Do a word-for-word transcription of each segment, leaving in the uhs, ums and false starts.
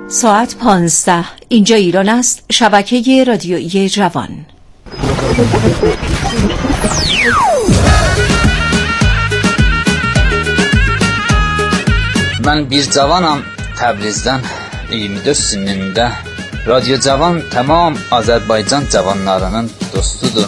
ساعت پانزده. اینجا ایران است. شبکه رادیویی جوان. Mən bir cavanam Təbrizdən iyirmi dörd sinində. Radyo Cavan tamam Azərbaycan cavanlarının dostudur.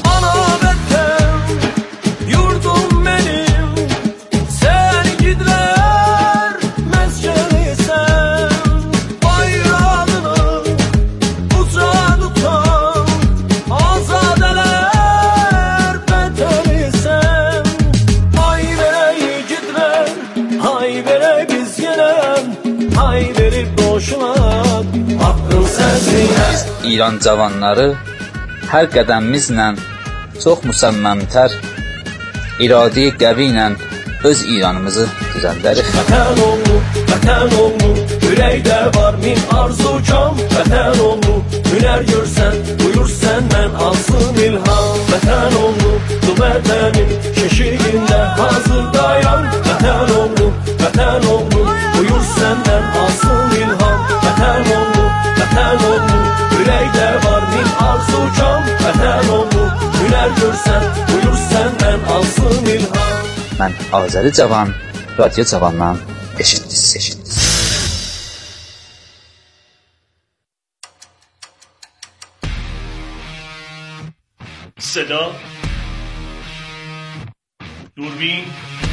İran cavanları hər qədəmimizlə çox müsəmməmtər, iradi qəvi ilə öz İranımızı düzəldərik. Vətən oğlu, vətən oğlu, ürəkdə var min arzu kam. Vətən oğlu, hünər görsən, buyur səndən alsın ilham. Vətən oğlu, bu vətənin keşiyində hazır dayan. Vətən oğlu, vətən oğlu, buyur səndən alsın ilham. Vətən oğlu, vətən oğlu, ürəkdə var min arzu kam. Vətən oğlu, hünər görsən, buyur səndən alsın ilham. Mən Azəri Cavan, Radyo Cavandan eşitdiniz, eşitdiniz. صدا، دوربین،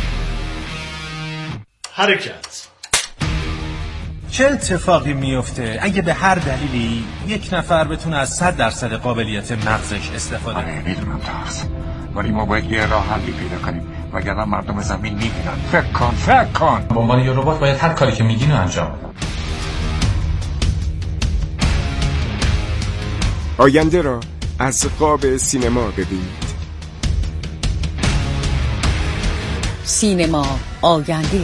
حرکت. چه اتفاقی میفته اگه به هر دلیلی یک نفر بتونه از صد درصد قابلیت مغزش استفاده کنه؟ آره میدونم ترس، ولی ما باید یه راه حلی پیدا کنیم وگرنه مردم زمین میبینن. فکر کن فکر کن به عنوان یه ربات باید هر کاری که میگین رو انجام بدم. آینده را از قاب سینما ببینید. سینما آینده.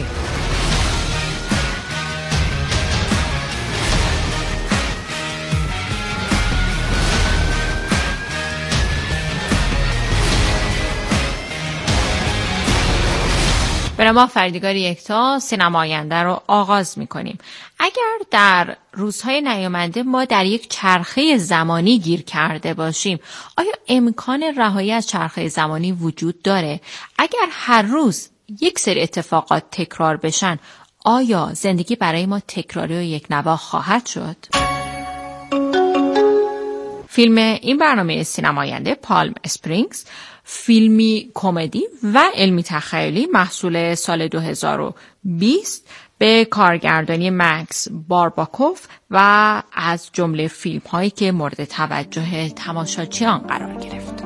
به نام فردیگار یکتا سینما آینده رو آغاز می‌کنیم. اگر در روزهای نیامده ما در یک چرخه زمانی گیر کرده باشیم، آیا امکان رهایی از چرخه زمانی وجود داره؟ اگر هر روز یک سری اتفاقات تکرار بشن، آیا زندگی برای ما تکراری و یک نواخت خواهد شد؟ فیلم این برنامه سینما آینده پالم اسپرینگز، فیلمی کمدی و علمی تخیلی محصول سال دو هزار و بیست به کارگردانی مکس بارباکوف و از جمله فیلم هایی که مورد توجه تماشاچیان قرار گرفت.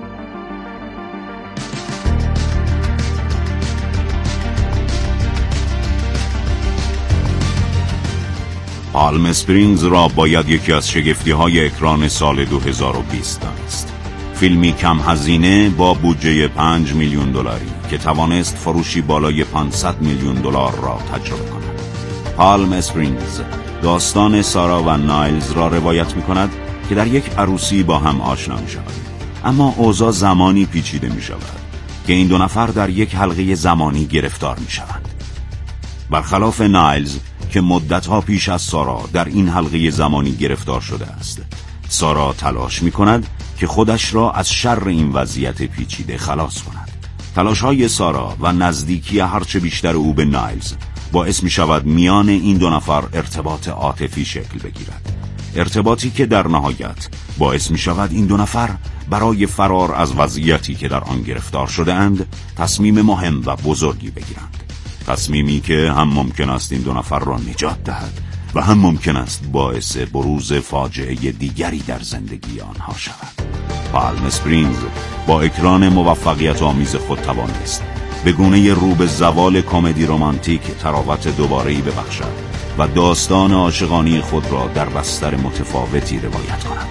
پالم اسپرینگز را باید یکی از شگفتی‌های اکران سال دو هزار و بیست دانست. فیلمی کم هزینه با بودجه پنج میلیون دلاری که توانست فروشی بالای پانصد میلیون دلار را تجربه کند. پالم اسپرینگز داستان سارا و نایلز را روایت می کند که در یک عروسی با هم آشنا می شود. اما اوضاع زمانی پیچیده می شود که این دو نفر در یک حلقه زمانی گرفتار می شوند. برخلاف نایلز که مدتها پیش از سارا در این حلقه زمانی گرفتار شده است، سارا تلاش می کند که خودش را از شر این وضعیت پیچیده خلاص کند. تلاش‌های سارا و نزدیکی هرچه بیشتر او به نایلز باعث می شود میان این دو نفر ارتباط عاطفی شکل بگیرد. ارتباطی که در نهایت باعث می شود این دو نفر برای فرار از وضعیتی که در آن گرفتار شده اند تصمیم مهم و بزرگی بگیرند. تصمیمی که هم ممکن است این دو نفر را نجات دهد و هم ممکن است باعث بروز فاجعه دیگری در زندگی آنها شود. پالم اسپرینگز با اکران موفقیت آمیز خود توانست به گونه رو به زوال کمدی رمانتیک تراوت دوباره‌ای ببخشد و داستان عاشقانه خود را در بستر متفاوتی روایت کند.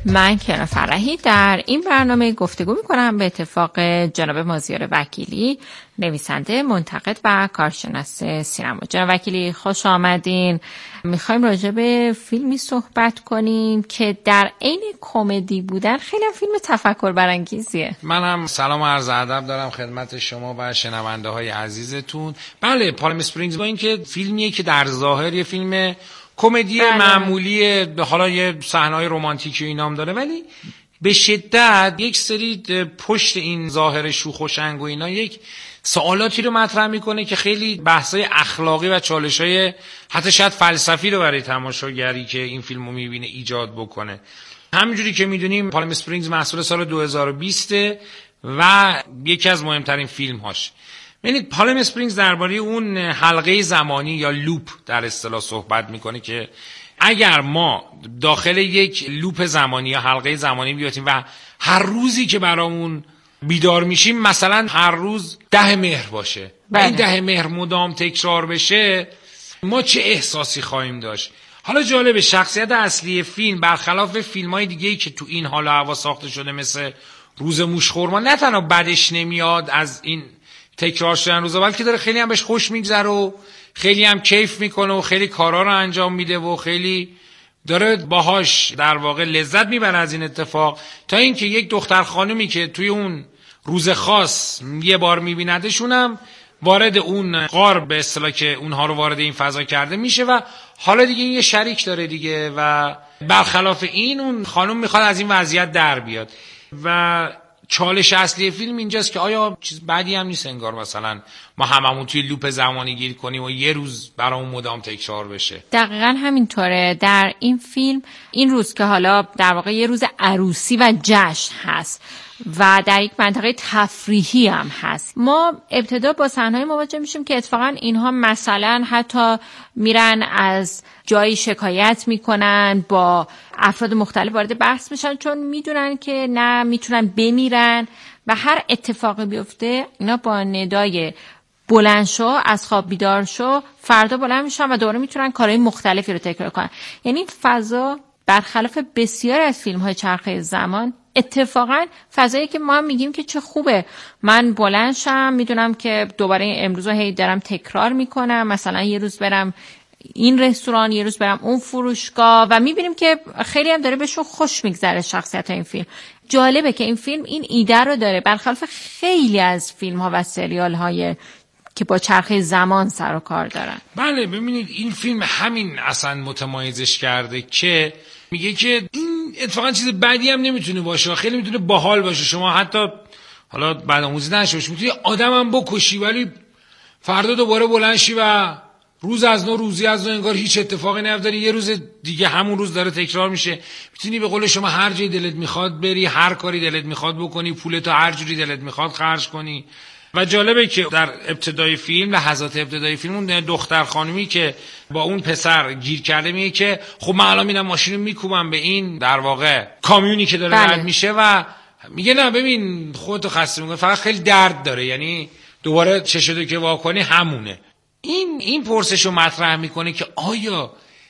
من کیانا فرحی در این برنامه گفتگو میکنم به اتفاق جناب مازیار وکیلی، نویسنده، منتقد و کارشناس سینما. جناب وکیلی خوش آمدین. میخوایم راجع به فیلمی صحبت کنیم که در عین کمدی بودن خیلی فیلم تفکر برانگیزیه. منم سلام و عرض ادب دارم خدمت شما و شنونده های عزیزتون. بله، پالم اسپرینگز با اینکه فیلمیه که در ظاهر یه فیلم کمدی معمولی، حالا یه صحنه‌های رمانتیکی و اینام داره، ولی به شدت یک سری پشت این ظاهر شوخ و شنگ و اینا یک سوالاتی رو مطرح میکنه که خیلی بحثای اخلاقی و چالشای حتی شاید فلسفی رو برای تماشاگری که این فیلمو میبینه ایجاد بکنه. همینجوری که میدونیم پالم اسپرینگز محصول سال دو هزار و بیست و یکی از مهمترین فیلم هاش. ببینید پالم اسپرینگز درباره اون حلقه زمانی یا لوپ در اصطلاح صحبت میکنه که اگر ما داخل یک لوپ زمانی یا حلقه زمانی بیایم و هر روزی که برامون بیدار میشیم مثلا هر روز ده مهر باشه و این ده مهر مدام تکرار بشه، ما چه احساسی خواهیم داشت؟ حالا جالبه شخصیت اصلی فیلم برخلاف فیلم‌های دیگه‌ای که تو این حال و هوا ساخته شده مثل روز موشخورما نه تنها بدش نمیاد از این تکرار شدن روزا، بلکه داره خیلی هم بهش خوش میگذره و خیلی هم کیف میکنه و خیلی کارا رو انجام میده و خیلی داره باهاش در واقع لذت میبره از این اتفاق، تا اینکه یک دختر خانومی که توی اون روز خاص یه بار میبیندشون هم وارد اون غار به اصطلاح که اونها رو وارد این فضا کرده میشه و حالا دیگه این یه شریک داره دیگه و برخلاف این اون خانم میخواد از این وضعیت در بیاد و چالش اصلی فیلم اینجاست که آیا چیز بعدی هم نیست انگار مثلا ما هممون توی لوپ زمانی گیر کنیم و یه روز برامون مدام تکرار بشه. دقیقاً همینطوره. در این فیلم این روز که حالا در واقع یه روز عروسی و جشن هست و در یک منطقه تفریحی هم هست، ما ابتدا با صحنه‌های مواجه میشیم که اتفاقا اینها مثلا حتی میرن از جایی شکایت میکنن، با افراد مختلف وارد بحث میشن چون میدونن که نه میتونن بمیرن و هر اتفاقی بیفته اینا با ندای بلند شو، از خواب بیدار شو، فردا بلند میشن و دوباره میتونن کارهای مختلفی رو تکرار کنن. یعنی فضا برخلاف بسیار از فیلم‌های چرخه زمان اتفاقا فضایی که ما میگیم که چه خوبه، من بلند شم میدونم که دوباره امروز رو هی دارم تکرار میکنم، مثلا یه روز برم این رستوران، یه روز برم اون فروشگاه و میبینیم که خیلی هم داره بهشون خوش میگذره شخصیت این فیلم. جالبه که این فیلم این ایده رو داره برخلاف خیلی از فیلم ها و سریال های که با چرخه زمان سر و کار دارن. بله ببینید این فیلم همین اصلا متمایزش کرده که میگه که این اتفاقا چیز بدی هم نمیتونه باشه، خیلی میتونه باحال باشه. شما حتی حالا بدآموزی نشه میتونی آدم هم بکشی ولی فردا دوباره بلند شی و روز از نو روزی از نو انگار هیچ اتفاقی نیفتاده، یه روز دیگه همون روز داره تکرار میشه. میتونی به قول شما هر جای دلت میخواد بری، هر کاری دلت میخواد بکنی، پولتو هر جوری دلت میخواد خرج کنی. و جالبه که در ابتدای فیلم، لحظات ابتدای فیلم، اون دختر خانومی که با اون پسر گیر کرده میگه که خب من الان میرم ماشینو میکوبم به این در واقع کامیونی که داره رد میشه و میگه نه ببین خودتو خسته میکنه، فقط خیلی درد داره، یعنی دوباره چشتو که وا کنی همونه. این این پرسشو مطرح میکنه که آیا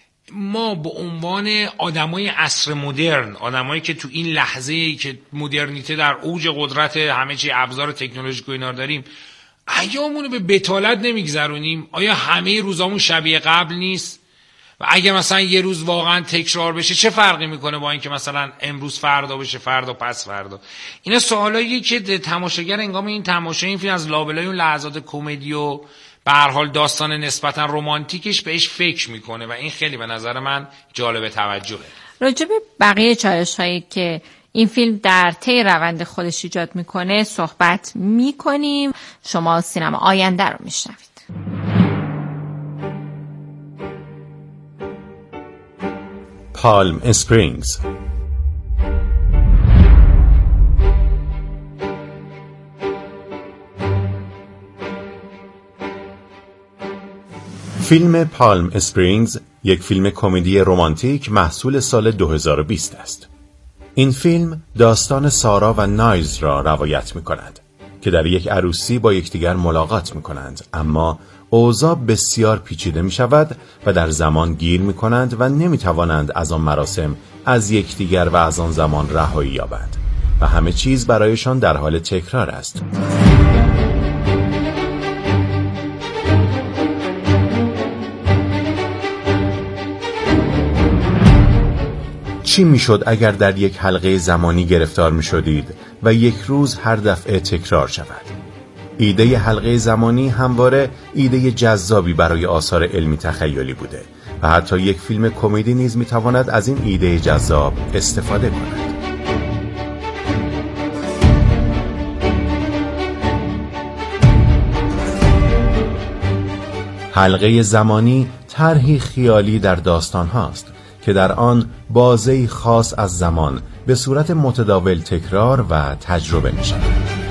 ما به عنوان آدمای عصر مدرن، آدمایی که تو این لحظه‌ای که مدرنیته در اوج قدرت همه چی ابزار تکنولوژیک و اینا داریم، ایامونو به بتالت نمیگذرونیم؟ آیا همه روزامون شبیه قبل نیست؟ و اگه مثلا یه روز واقعا تکرار بشه چه فرقی میکنه با اینکه مثلا امروز فردا بشه، فردا پس فردا؟ اینا سوالاییه که تماشاگر هنگام این تماشای این فیلم از لابلای اون لحظات کمدی و به هر حال داستان نسبتا رمانتیکش بهش فکر میکنه و این خیلی به نظر من جالب توجهه. راجع به بقیه چالش‌هایی که این فیلم در طی روند خودش ایجاد میکنه صحبت میکنیم. شما سینما آینده رو میشنوید. پالم اسپرینگز. فیلم پالم اسپرینگز یک فیلم کمدی رمانتیک محصول سال دو هزار و بیست است. این فیلم داستان سارا و نایلز را روایت می کند که در یک عروسی با یکدیگر ملاقات می کنند، اما اوضاع بسیار پیچیده می شود و در زمان گیر می کنند و نمی توانند از آن مراسم از یکدیگر و از آن زمان رهایی یابند و همه چیز برایشان در حال تکرار است. چی میشد اگر در یک حلقه زمانی گرفتار می شدید و یک روز هر دفعه تکرار شود؟ ایده حلقه زمانی همواره ایده جذابی برای آثار علمی تخیلی بوده و حتی یک فیلم کمدی نیز می تواند از این ایده جذاب استفاده کند. حلقه زمانی طرحی خیالی در داستان هاست که در آن بازه‌ای خاص از زمان به صورت متداول تکرار و تجربه می شود.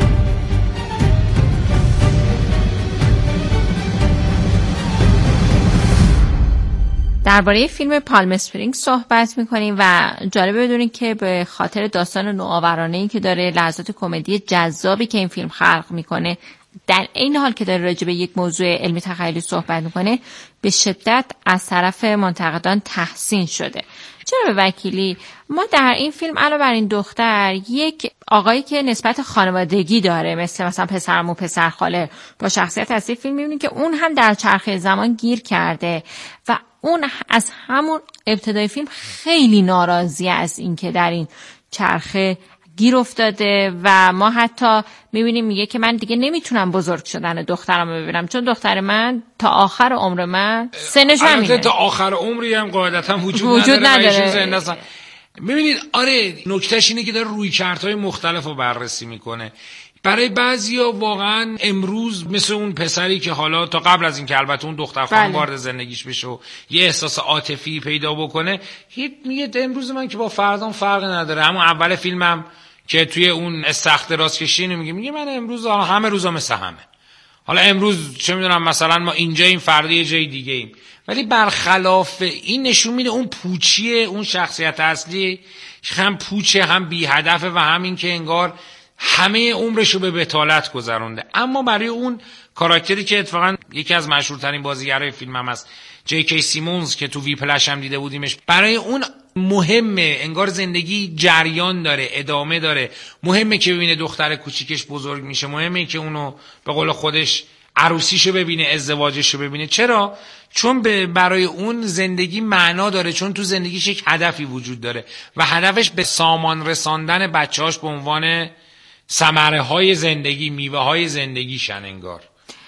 درباره فیلم پالم اسپرینگز صحبت می‌کنیم و جالبه بدونید که به خاطر داستان نوآورانه‌ای که داره، لحظات کمدی جذابی که این فیلم خلق می‌کنه، در این حال که داره راجع به یک موضوع علمی تخیلی صحبت می‌کنه، به شدت از طرف منتقدان تحسین شده. چرا به وکیلی؟ ما در این فیلم علاوه بر این دختر یک آقایی که نسبت خانوادگی داره، مثل مثلا پسرعمو، پسرخاله، با شخصیت اصلی فیلم می‌بینیم که اون هم در چرخه زمان گیر کرده و اون از همون ابتدای فیلم خیلی ناراضی از این که در این چرخه گیر افتاده و ما حتی میبینیم میگه که من دیگه نمیتونم بزرگ شدن دخترم رو ببینم، چون دختر من تا آخر عمر من سنش همینه. تا آخر عمری هم قاعدتا وجود, وجود نداره, نداره. میبینید آره، نکتهش اینه که داره رویکردهای مختلف رو بررسی میکنه. برای بعضیا واقعا امروز مثل اون پسری که حالا تا قبل از این که البته اون دختر خانم بله. وارد زندگیش بشه و یه احساس عاطفی پیدا بکنه، میگه امروز من که با فردام فرق نداره. همون اول فیلمم که توی اون استخت راست کشی میگه میگه من امروز همه روزا مثل همه. حالا امروز چه میدونم مثلا ما اینجا این فردا یه جای دیگه ایم، ولی برخلاف این نشون میده اون پوچیه، اون شخصیت اصلی هم پوچه، هم بی هدفه و هم این که انگار همه عمرشو به بتالت گذرونده. اما برای اون کاراکتری که اتفاقا یکی از مشهورترین بازیگرای فیلم هم هست، جی کی سیمونز که تو وی پلش هم دیده بودیمش، برای اون مهمه، انگار زندگی جریان داره، ادامه داره، مهمه که ببینه دختر کوچیکش بزرگ میشه، مهمه که اونو به قول خودش عروسیشو ببینه، ازدواجشو ببینه. چرا؟ چون برای اون زندگی معنا داره، چون تو زندگیش یک هدفی وجود داره و هدفش به سامان رساندن بچه‌هاش به عنوان ثمره های زندگی، میوه های زندگیشن انگار.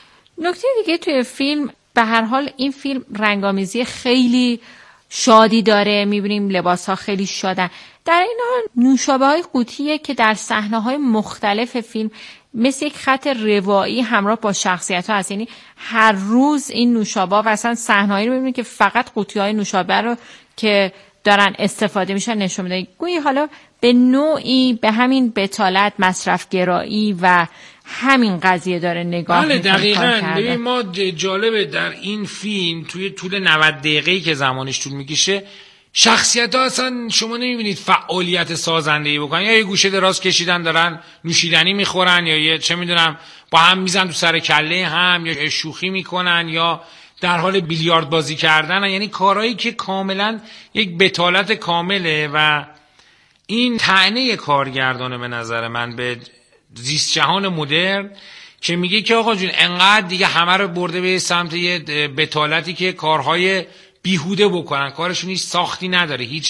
نکته دیگه توی فیلم، به هر حال این فیلم رنگامیزی خیلی شادی داره، میبینیم لباس ها خیلی شادن. در این حال نوشابه های قوطیه که در صحنه های مختلف فیلم مثل یک خط روایی همراه با شخصیت ها هست، یعنی هر روز این نوشابه و اصلا صحنه هایی رو میبینیم که فقط قوطی های نوشابه رو که دارن استفاده میشن نشون میده. گویی حالا به نوعی به همین بتالت، مصرف گرایی و همین قضیه داره نگاه بله میکنه. دقیقاً. ببین ما جالبه در این فیلم توی طول نود دقیقه‌ای که زمانش طول میکشه، شخصیت ها اصلا شما نمیبینید فعالیت سازنده‌ای بکنن، یا یه گوشه دراز کشیدن دارن نوشیدنی میخورن، یا یه چه میدونم با هم میزن تو سر کله هم، یا شوخی میکنن، یا در حال بیلیارد بازی کردن. یعنی کارهایی که کاملا یک بتالت کامله و این طعنه کارگردانه به نظر من به زیست جهان مدرن که میگه که آقا جون انقدر دیگه همه رو برده به سمت یه بتالتی که کارهای بیهوده بکنن، کارشون هیچ ساختی نداره، هیچ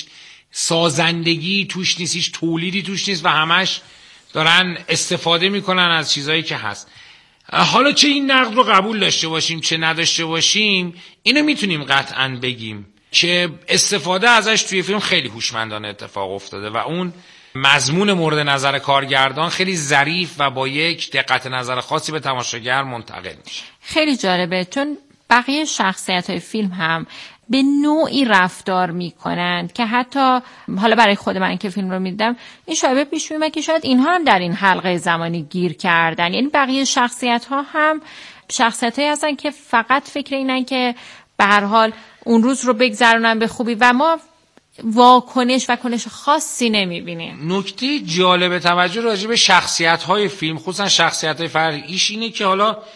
سازندگی توش نیست، هیچ تولیدی توش نیست و همش دارن استفاده میکنن از چیزایی که هست. حالا چه این نقد رو قبول داشته باشیم چه نداشته باشیم، اینو میتونیم قطعاً بگیم که استفاده ازش توی فیلم خیلی هوشمندانه اتفاق افتاده و اون مضمون مورد نظر کارگردان خیلی ظریف و با یک دقت نظر خاصی به تماشاگر منتقل میشه. خیلی جالبه چون بقیه شخصیت‌های فیلم هم به نوعی رفتار میکنند که حتی حالا برای خود من که فیلم رو میدیدم این شایبه پیش میومد که شاید اینها هم در این حلقه زمانی گیر کردن. یعنی بقیه شخصیت‌ها هم شخصیت‌هایی هستن که فقط فکر اینن که به هر حال اون روز رو بگذرونن به خوبی و ما واکنش و کنش خاصی نمیبینیم. نکته جالب توجه راجع به شخصیت‌های فیلم، خصوصا شخصیت‌های فرعیش اینه که حالا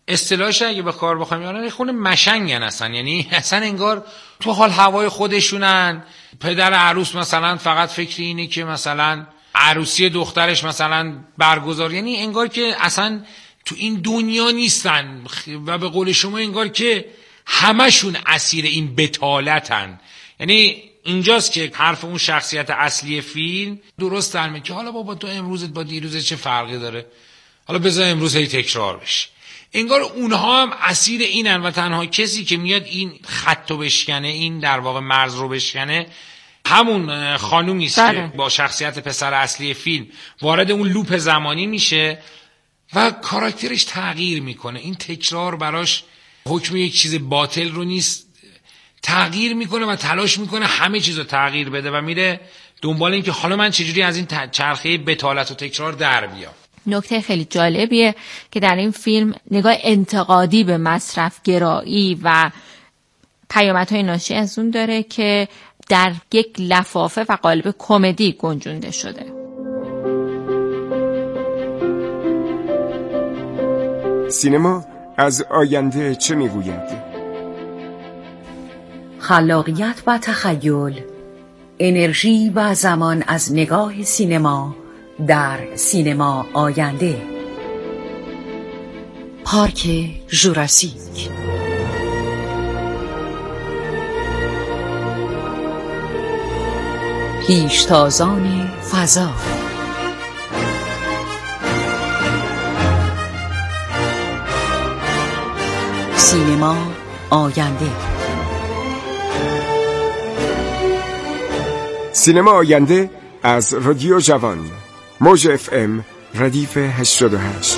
اصطلاحش اگه به کار بخوایم یعنی خونه مشنگن اصلا، یعنی اصلا انگار تو حال هوای خودشونن. پدر عروس مثلا فقط فکر اینه که مثلا عروسی دخترش مثلا برگزار، یعنی انگار که اصلا تو این دنیا نیستن و به قول شما انگار که همشون اسیر این بتالتن. یعنی اینجاست که حرف اون شخصیت اصلی فیلم درست در میگه که حالا بابا تو امروزت با دیروزت چه فرقی داره، حالا بذار امروز هی تکرار بشه. انگار اونها هم اسیر اینن و تنها کسی که میاد این خطو بشکنه، این در واقع مرز رو بشکنه، همون خانومی است که با شخصیت پسر اصلی فیلم وارد اون لوپ زمانی میشه و کاراکترش تغییر میکنه. این تکرار براش حکم یک چیز باطل رو نیست، تغییر میکنه و تلاش میکنه همه چیز رو تغییر بده و میره دنبال این که حالا من چجوری از این چرخه بتالت و تکرار در بیام. نکته خیلی جالبیه که در این فیلم نگاه انتقادی به مصرف گرایی و پیامدهای ناشی از اون داره که در یک لفافه و قالب کمدی گنجونده شده. سینما از آینده چه میگوید؟ خلاقیت و تخیل، انرژی و زمان از نگاه سینما در سینما آینده. پارک ژوراسیک. پیشتازان فضا. سینما آینده. سینما آینده از رادیو جوان، موج اف ام ردیف هشتاد و هشت.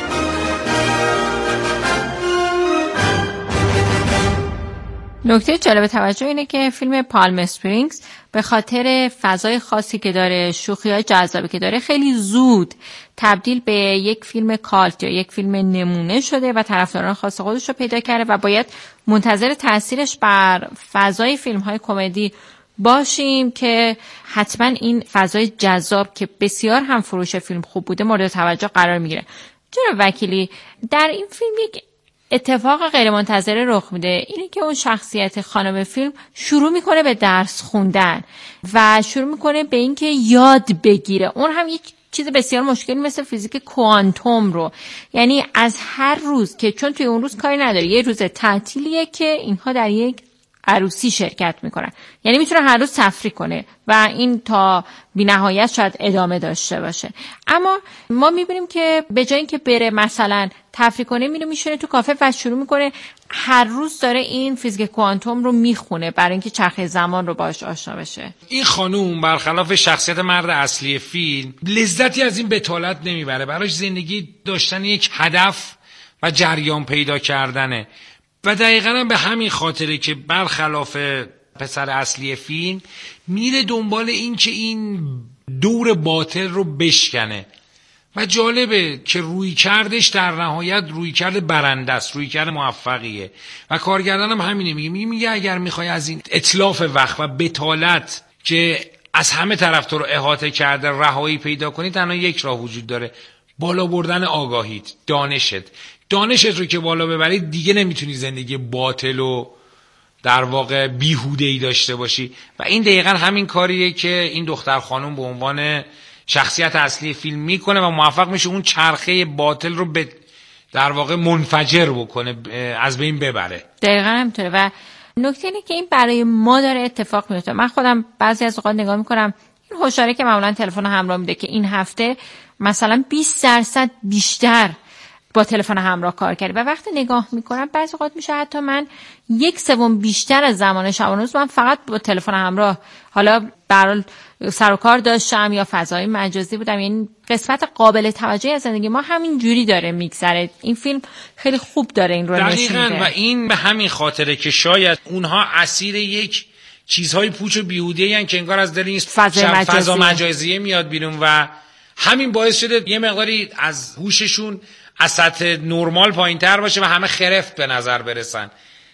نکته جالب توجه اینه که فیلم پالم اسپرینگز به خاطر فضای خاصی که داره، شوخی‌های جذابی که داره، خیلی زود تبدیل به یک فیلم کالت یا یک فیلم نمونه شده و طرفداران خاص خودش رو پیدا کرده و باید منتظر تاثیرش بر فضای فیلم‌های کمدی باشیم که حتما این فضای جذاب که بسیار هم فروش فیلم خوب بوده مورد توجه قرار میگیره. جناب وکیلی، در این فیلم یک اتفاق غیر منتظره رخ میده، اینه که اون شخصیت خانم فیلم شروع میکنه به درس خوندن و شروع میکنه به اینکه یاد بگیره، اون هم یک چیز بسیار مشکلی مثل فیزیک کوانتوم رو. یعنی از هر روز که چون توی اون روز کاری نداره، یه روز تعطیلیه که اینها در یک عروسی شرکت میکنن، یعنی میتونه هر روز تفریح کنه و این تا بی‌نهایت شاید ادامه داشته باشه. اما ما میبینیم که به جای اینکه بره مثلا تفریح کنه، میره میشینه تو کافه و شروع میکنه هر روز داره این فیزیک کوانتوم رو میخونه برای اینکه چرخه زمان رو باهاش آشنا بشه. این خانوم برخلاف شخصیت مرد اصلی فیلم لذتی از این بتالت نمیبره، براش زندگی داشتن یک هدف و جریان پیدا کردنه و دقیقاً به همین خاطره که برخلاف پسر اصلی فیلم میره دنبال این که این دور باطل رو بشکنه و جالبه که روی کردش در نهایت روی کرد برنده است، روی کرد موفقیه و کارگردان هم همینه میگه میگه اگر میخوای از این اتلاف وقت و بتالت که از همه طرف تو رو احاطه کرده رهایی پیدا کنی، تنها یک راه وجود داره، بالا بردن آگاهیت، دانشت. دانشت رو که بالا ببرید دیگه نمیتونی زندگی باطل و در واقع بیهوده‌ای داشته باشی و این دقیقاً همین کاریه که این دختر خانم به عنوان شخصیت اصلی فیلم میکنه و موفق میشه اون چرخه باطل رو به در واقع منفجر بکنه، از بین ببره. دقیقاً همینطوره و نکته اینه که این برای ما داره اتفاق میفته. من خودم بعضی از اوقات نگاه میکنم این هشداری که معمولا تلفن همراه میده که این هفته مثلا بیست درصد بیشتر با تلفن همراه کار کردی و وقتی نگاه میکنم بعضی اوقات میشه حتی من یک سوم بیشتر از زمان شبانه روز من فقط با تلفن همراه حالا برای سر و کار داشتم یا فضای مجازی بودم. یعنی قسمت قابل توجهی از زندگی ما همین جوری داره میگذره. این فیلم خیلی خوب داره این رو نشون میده و این به همین خاطره که شاید اونها اسیر یک چیزهای پوچ و بیهوده‌ای ان که انگار از دل این فضا مجازی میاد بیرون و همین باعث شده یه مقداری از هوششون از سطح نرمال پایین تر باشه و همه خرفت به نظر برسن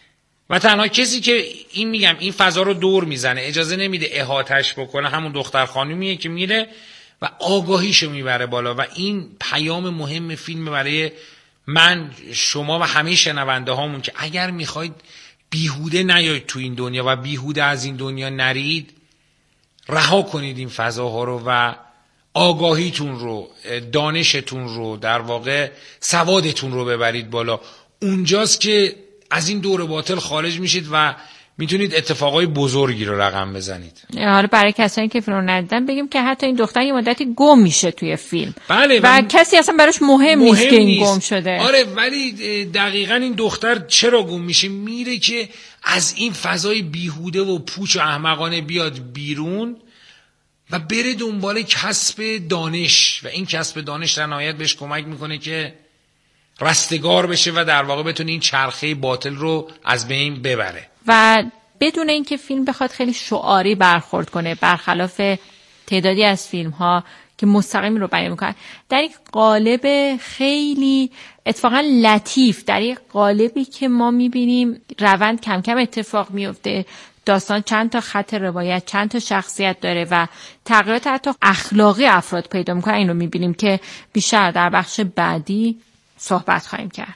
و تنها کسی که این میگم این فضا رو دور میزنه، اجازه نمیده احاطش بکنه، همون دختر خانومیه که میره و آگاهیشو میبره بالا و این پیام مهم فیلم برای من شما و همه شنونده هامون که اگر میخواید بیهوده نیاید تو این دنیا و بیهوده از این دنیا نرید، رها کنید این فضاها رو و آگاهیتون رو، دانشتون رو، در واقع سوادتون رو ببرید بالا. اونجاست که از این دور باطل خارج میشید و میتونید اتفاقای بزرگی رو رقم بزنید. حالا برای کسایی که فیلم رو ندیدن بگیم که حتی این دختر یه مدتی گم میشه توی فیلم. بله و من... کسی اصلا براش مهم, مهم نیست که این گم شده. آره، ولی دقیقاً این دختر چرا گم میشه؟ میره که از این فضای بیهوده و پوچ و احمقانه بیاد بیرون و بره دنبال کسب دانش و این کسب دانش در نهایت بهش کمک میکنه که رستگار بشه و در واقع بتونه این چرخه باطل رو از بین ببره. و بدون اینکه فیلم بخواد خیلی شعاری برخورد کنه، برخلاف تعدادی از فیلم ها که مستقیم رو بیان میکنن، در یک قالب خیلی اتفاقا لطیف، در یک قالبی که ما میبینیم روند کم کم اتفاق میفته، داستان چند تا خط روایت، چند تا شخصیت داره و تغییرات حتی اخلاقی افراد پیدا میکنه. این رو میبینیم که بیشتر در بخش بعدی صحبت خواهیم کرد.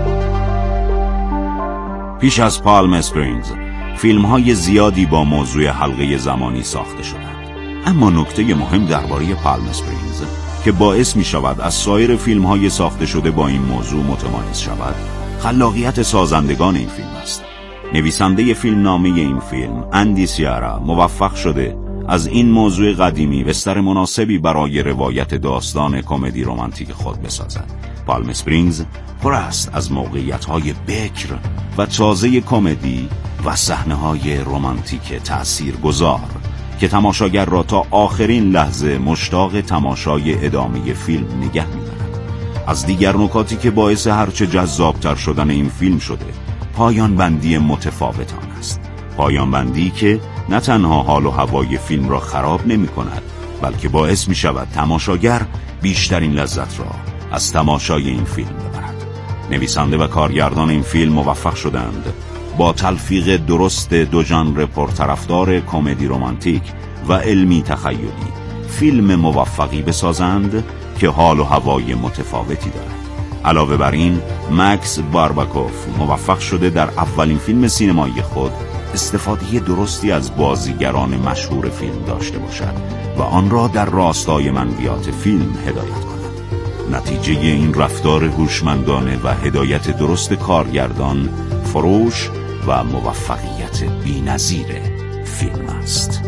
پیش از پالم اسپرینگز فیلم های زیادی با موضوع حلقه زمانی ساخته شدند، اما نکته مهم درباره پالم اسپرینگز که باعث می شود از سایر فیلم های ساخته شده با این موضوع متمایز شود، خلاقیت سازندگان این فیلم است. نویسنده فیلم نامه این فیلم، اندی سیارا، موفق شده از این موضوع قدیمی بستر مناسبی برای روایت داستان کمدی رمانتیک خود بسازد. پالم اسپرینگز پر است از موقعیت‌های بکر و تازه کمدی و صحنه‌های رمانتیک تأثیرگذار که تماشاگر را تا آخرین لحظه مشتاق تماشای ادامه فیلم نگه می‌دارد. از دیگر نکاتی که باعث هرچه جذابتر شدن این فیلم شده، پایان بندی متفاوت آن است. پایان بندی که نه تنها حال و هوای فیلم را خراب نمی کند، بلکه باعث می شود تماشاگر بیشترین لذت را از تماشای این فیلم ببرد. نویسنده و کارگردان این فیلم موفق شدند با تلفیق درست دو ژانر پرطرفدار کمدی رمانتیک و علمی تخیلی فیلم موفقی بسازند که حال و هوای متفاوتی دارد. علاوه بر این، مکس بارباکوف موفق شده در اولین فیلم سینمایی خود استفاده درستی از بازیگران مشهور فیلم داشته باشد و آن را در راستای منویات فیلم هدایت کند. نتیجه این رفتار هوشمندانه و هدایت درست کارگردان، فروش و موفقیت بی‌نظیر فیلم است.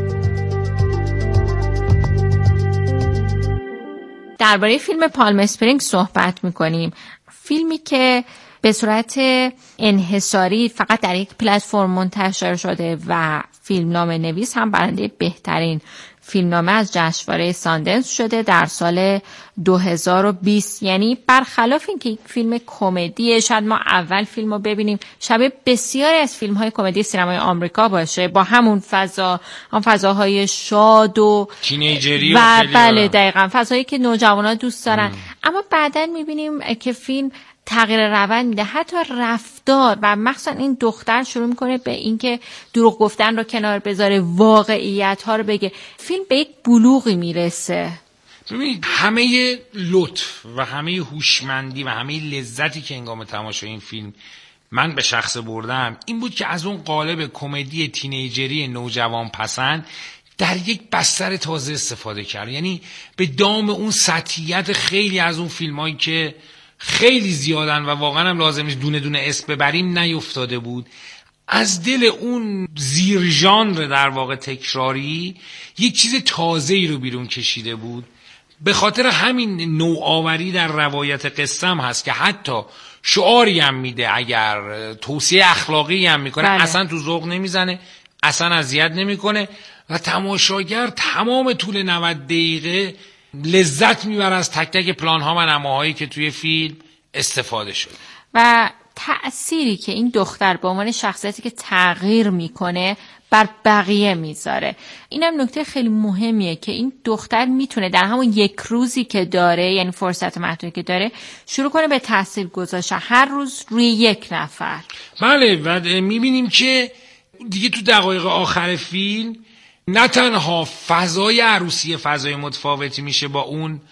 درباره فیلم پالم اسپرینگ صحبت می‌کنیم. فیلمی که به صورت انحصاری فقط در یک پلتفرم منتشر شده و فیلمنامه نویس هم برنده بهترین فیلمنامه از جشنواره ساندنس شده در سال دو هزار و بیست. یعنی برخلاف اینکه یک فیلم کمدیه، شاید ما اول فیلم رو ببینیم شبیه بسیاری از فیلم های کمدی سینمای آمریکا باشه، با همون فضا، هم فضاهای شاد و تینیجری و, و بله دقیقاً فضایی که نوجوانا دوست دارن. ام. اما بعداً میبینیم که فیلم تغییر روند میده، حتی رفتار و مخصوصا این دختر شروع میکنه به اینکه دروغ گفتن رو کنار بذاره، واقعیت ها رو بگه. فیلم به یک بلوغی میرسه. ببینید همه لطف و همه هوشمندی و همه لذتی که هنگام تماشای این فیلم من به شخص بردم این بود که از اون قالب کمدی تینیجری نوجوان پسند در یک بستر تازه استفاده کرد. یعنی به دام اون سطحیت خیلی از اون فیلمایی که خیلی زیادن و واقعا هم لازم نیست دونه دونه اسم ببریم نیفتاده بود. از دل اون زیر ژانر در واقع تکراری یک چیز تازه‌ای رو بیرون کشیده بود. به خاطر همین نوآوری در روایت قصه هم هست که حتی شعاری هم میده، اگر توصیه اخلاقی هم میکنه، بله. اصلا تو ذوق نمیزنه، اصلا اذیت نمیکنه و تماشاگر تمام طول نود دقیقه لذت میبره از تک تک پلان ها و نماهایی که توی فیلم استفاده شده. و تأثیری که این دختر به عنوان شخصیتی که تغییر میکنه بر بقیه میذاره، اینم نکته خیلی مهمیه که این دختر میتونه در همون یک روزی که داره، یعنی فرصت محدودی که داره، شروع کنه به تاثیر گذاشتن هر روز روی یک نفر. بله و میبینیم که دیگه تو دقایق آخر فیلم نه تنها فضای عروسی فضای متفاوتی میشه با اون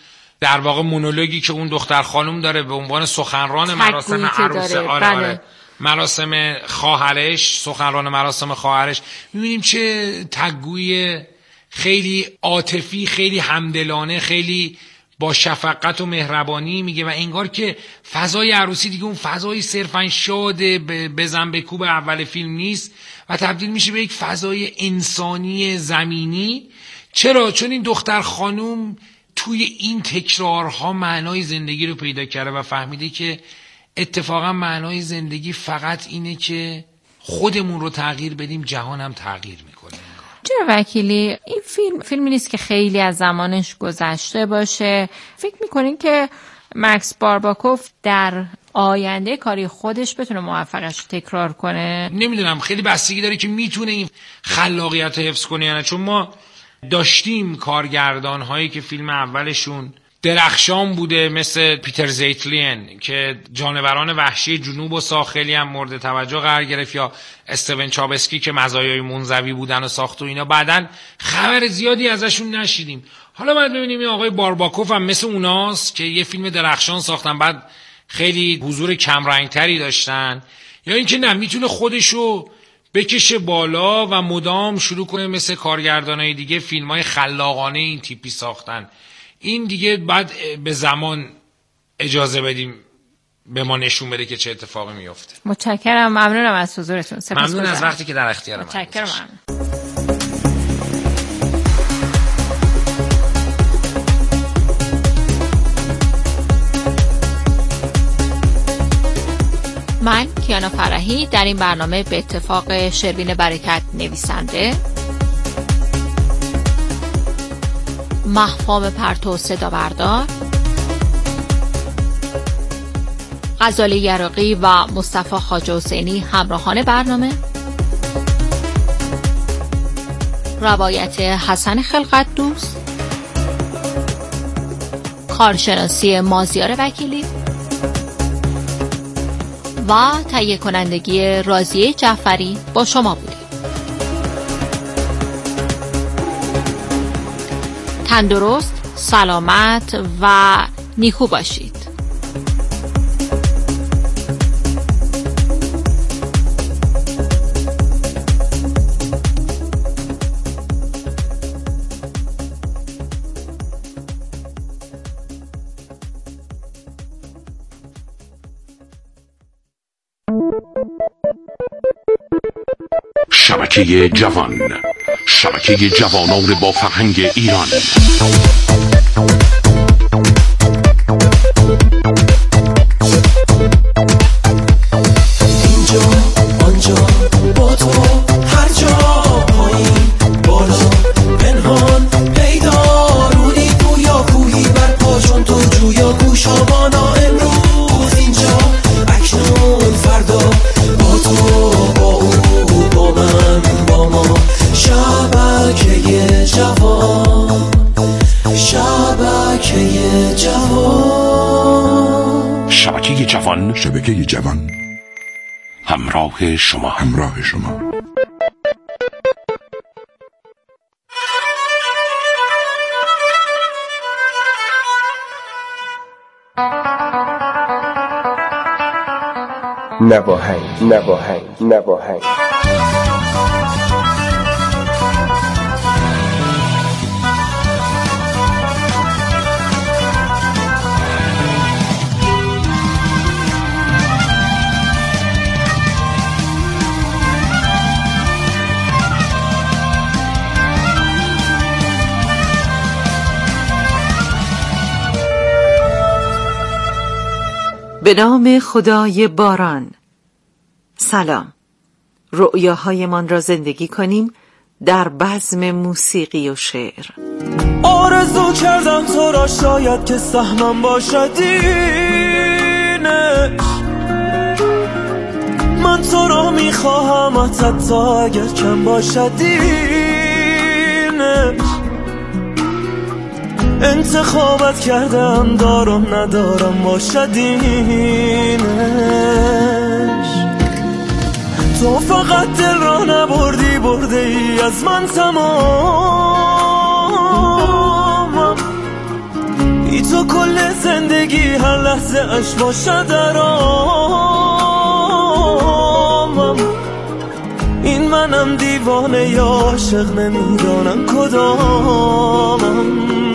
در واقع مونولوگی که اون دختر خانم داره به عنوان سخنران مراسم عروسی، آره آره مراسم خواهرش، سخنران مراسم خواهرش، میبینیم چه تگوی خیلی عاطفی، خیلی همدلانه، خیلی با شفقت و مهربانی میگه و انگار که فضای عروسی دیگه اون فضای صرفا شاده بزن بکوب اول فیلم نیست و تبدیل میشه به یک فضای انسانی زمینی. چرا؟ چون این دختر خانوم توی این تکرارها معنای زندگی رو پیدا کرده و فهمیده که اتفاقا معنای زندگی فقط اینه که خودمون رو تغییر بدیم، جهان هم تغییر میکنه. چرا وکیلی این فیلم فیلمی نیست که خیلی از زمانش گذشته باشه؟ فکر میکنین که مکس بارباکوف در آینده کاری خودش بتونه موفقش تکرار کنه؟ نمیدونم، خیلی بستگی داره که میتونه این خلاقیت رو حفظ کنه یا نه. چون ما داشتیم کارگردان هایی که فیلم اولشون درخشان بوده مثل پیتر زیتلین که جانوران وحشی جنوب و ساحلی هم مورد توجه قرار گرفت، یا استون چابسکی که مزایای منزوی بودن و ساخت و اینا، بعدن خبر زیادی ازشون نشیدیم. حالا باید ببینیم این آقای بارباکوف هم مثل اوناست که یه فیلم درخشان ساختن بعد خیلی حضور کمرنگتری داشتن، یا اینکه نه میتونه خودشو بکشه بالا و مدام شروع کنه مثل کارگردانای دیگه فیلمای خلاقانه این تیپی ساختن. این دیگه بعد به زمان اجازه بدیم به ما نشون بده که چه اتفاقی میفته. متشکرم، ممنونم از حضورتون. ممنون از وقتی که در اختیار من. متشکرم. من کیانا فرحی در این برنامه به اتفاق شروین برکت نویسنده، مهفام پرتو صدا بردار، غزاله یراقی و مصطفی خواجه حسینی همراهان برنامه، روایت حسن خلقت دوست، کارشناسی مازیار وکیلی و تهیه کنندگی راضیه جعفری با شما بودیم. تندرست، سلامت و نیکو باشید. شبکه جوان، شبکه جوانان با فرهنگ ایران. اینجا آنجا با تو هر جا، پایین بالا پنهان پیدا، رودی گویا کوهی بر پاشون تو جویا گوشابانا، امروز اینجا اکنون فردا، با تو با او با من با ما، شبکه جوان، شبکه جوان، شبکه جوان، شبکه جوان، همراه شما، همراه شما. نواهنگ نواهنگ نواهنگ به نام خدای باران. سلام. رؤیاهایمان را زندگی کنیم در بزم موسیقی و شعر. آرزو کردم تو را شاید که سهمم باشد اینش، من تو را میخواهم حتی اگر کم باشد اینش، انتخابت کردم دارم ندارم باشد اینش، تو فقط دل را نبردی برده ای از من تمام، بی تو کل زندگی هر لحظه اش باشد درامم. این منم دیوانه یا عاشق نمیدانم کدامم.